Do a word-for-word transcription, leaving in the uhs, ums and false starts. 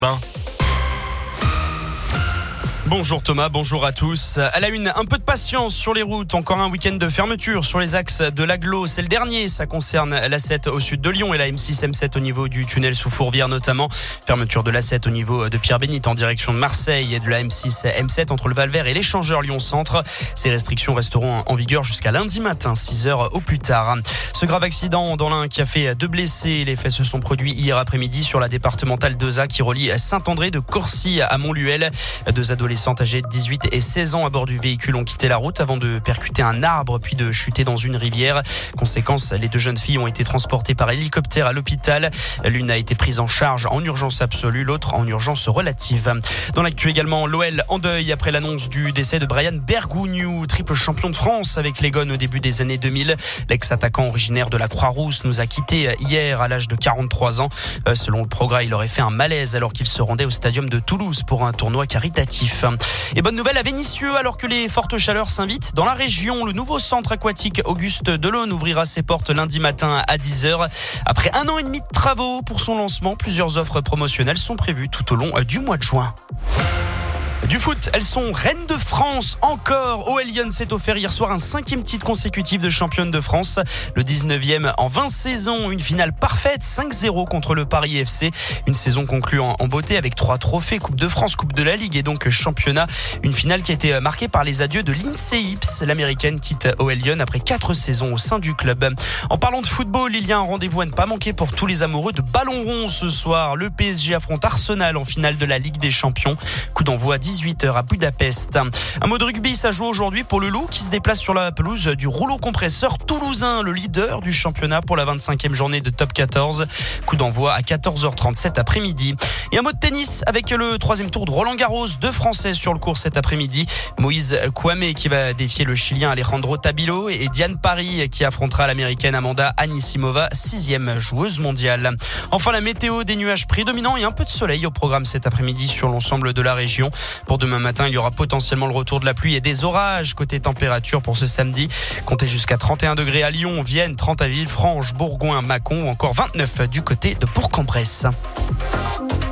Ben. Bonjour Thomas, bonjour à tous. À la une, un peu de patience sur les routes. Encore un week-end de fermeture sur les axes de l'agglo. C'est le dernier. Ça concerne l'A sept au sud de Lyon et la M six M sept au niveau du tunnel sous Fourvière notamment. Fermeture de l'A sept au niveau de Pierre-Bénite en direction de Marseille et de la M six M sept entre le Val-Vert et l'échangeur Lyon-Centre. Ces restrictions resteront en vigueur jusqu'à lundi matin, six heures au plus tard. Ce grave accident dans l'Ain qui a fait deux blessés. Les faits se sont produits hier après-midi sur la départementale deux A qui relie Saint-André de Corcy à Montluel. Deux adolescents âgés de dix-huit et seize ans à bord du véhicule ont quitté la route avant de percuter un arbre puis de chuter dans une rivière. Conséquence, les deux jeunes filles ont été transportées par hélicoptère à l'hôpital. L'une a été prise en charge en urgence absolue, l'autre en urgence relative. Dans l'actu également, l'O L en deuil après l'annonce du décès de Brian Bergougnou, triple champion de France avec les Gones au début des années deux mille. L'ex-attaquant originaire de la Croix-Rousse nous a quittés hier à l'âge de quarante-trois ans. Selon le Progrès, il aurait fait un malaise alors qu'il se rendait au stadium de Toulouse pour un tournoi caritatif. Et bonne nouvelle à Vénissieux, alors que les fortes chaleurs s'invitent dans la région. Le nouveau centre aquatique Auguste Delaune ouvrira ses portes lundi matin à dix heures. Après un an et demi de travaux pour son lancement, plusieurs offres promotionnelles sont prévues tout au long du mois de juin. Du foot, elles sont reines de France encore. O L Lyon s'est offert hier soir un cinquième titre consécutif de championne de France. Le dix-neuvième en vingt saisons, une finale parfaite, cinq zéro contre le Paris F C. Une saison conclue en, en beauté avec trois trophées, Coupe de France, Coupe de la Ligue et donc championnat. Une finale qui a été marquée par les adieux de Lindsay Ips. L'américaine quitte O L Lyon après quatre saisons au sein du club. En parlant de football, il y a un rendez-vous à ne pas manquer pour tous les amoureux de ballon rond ce soir. Le P S G affronte Arsenal en finale de la Ligue des Champions. Coup d'envoi à dix-huit heures à Budapest. Un mot de rugby, ça joue aujourd'hui pour le Loup qui se déplace sur la pelouse du rouleau compresseur toulousain, le leader du championnat pour la vingt-cinquième journée de top quatorze. Coup d'envoi à quatorze heures trente-sept après-midi. Et un mot de tennis avec le troisième tour de Roland Garros. Deux Français sur le court cet après-midi. Moïse Kouamé qui va défier le Chilien Alejandro Tabilo et Diane Paris qui affrontera l'Américaine Amanda Anisimova, sixième joueuse mondiale. Enfin la météo, des nuages prédominants et un peu de soleil au programme cet après-midi sur l'ensemble de la région. Pour demain matin, il y aura potentiellement le retour de la pluie et des orages. Côté température pour ce samedi, comptez jusqu'à trente et un degrés à Lyon, Vienne, trente à Villefranche, Bourgoin, Mâcon ou encore vingt-neuf du côté de Bourg-en-Bresse.